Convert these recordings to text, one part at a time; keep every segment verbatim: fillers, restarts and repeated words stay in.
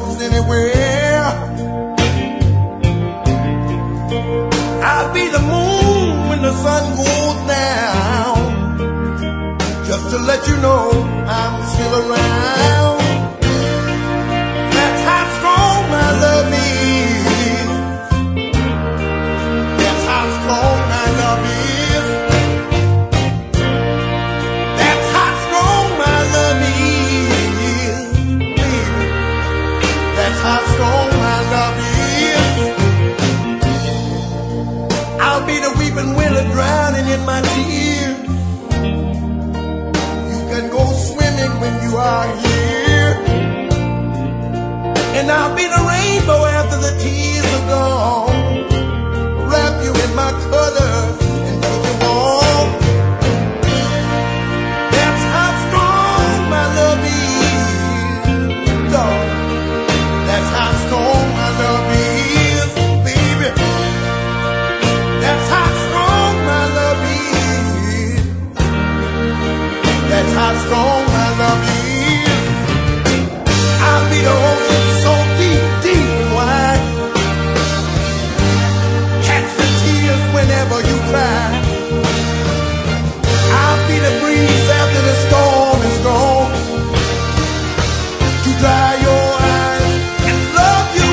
goes anywhere. I'll be the moon when the sun goes down, just to let you know I'm still around. That's how strong my love is. That's how strong my love is. That's how strong my love is, baby. That's how strong my love is. I'll be the weeping willow drowning in my tears. You can go swimming when you are here, and I'll be the rainbow after the tears are gone. Wrap you in my colors and keep you warm. That's how strong my love is, darling. That's how strong my love is, baby. That's how strong my love is. That's how strong my love is. I'll be the ocean so deep, deep and wide. Catch the tears whenever you cry. I'll be the breeze after the storm is gone, to dry your eyes and love you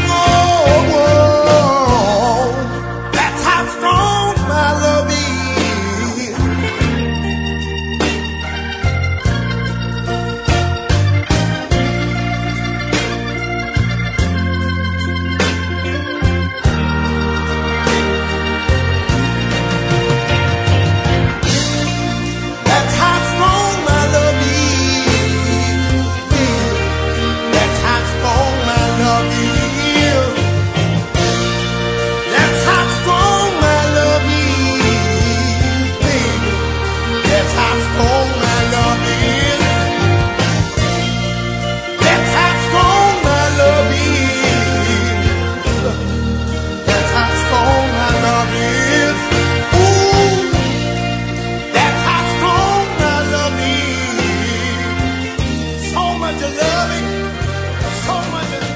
more. That's how strong my love is. That's how strong my love is. That's how strong my love is. That's how strong my love is, baby. That's how strong my love is. That's how strong my love is. That's how strong my love is. Ooh, that's how strong my love is. So much loving, so much.